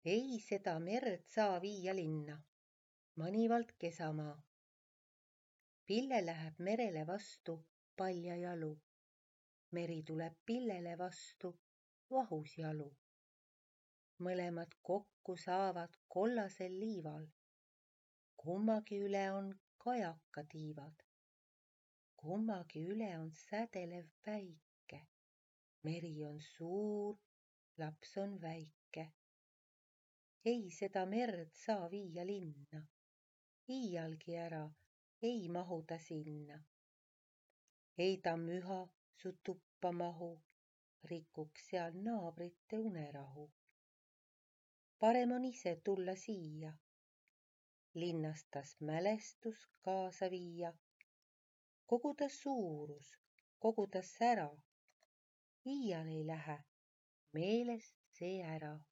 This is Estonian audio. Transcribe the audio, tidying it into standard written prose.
Ei seda merd saa viia linna, manivalt kesamaa. Pille läheb merele vastu paljajalu. Meri tuleb pillele vastu vahusjalu. Mõlemad kokku saavad kollasel liival. Kummagi üle on kajaka tiivad. Kummagi üle on sädelev päike. Meri on suur, laps on väike. Ei seda merd saa viia linna. Iialgi ära ei mahu ta sinna. Ei ta müha su tuppa mahu, rikuks seal naabrite unerahu. Parem on ise tulla siia. Linnast tas mälestus kaasa viia. Kogu ta suurus, kogu ta sära. Iial ei lähe meelest see ära.